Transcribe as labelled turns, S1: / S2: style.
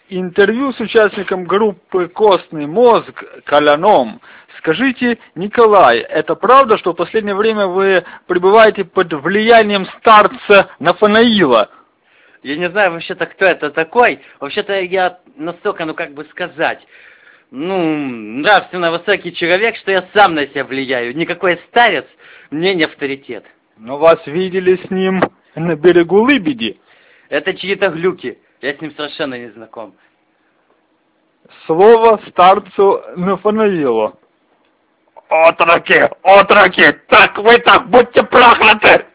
S1: Интервью с участником группы «Костный мозг» Коляном. Скажите, Николай, это правда, что в последнее время вы пребываете под влиянием старца Нафанаила?
S2: Я не знаю вообще-то, кто это такой. Вообще-то я настолько, нравственно высокий человек, что я сам на себя влияю. Никакой старец мне не авторитет.
S1: Но вас видели с ним на берегу Лыбеди.
S2: Это чьи-то глюки. Я с ним совершенно не знаком.
S1: Слово старцу Нафанаилу.
S3: Отроки, так вы так, будьте прокляты!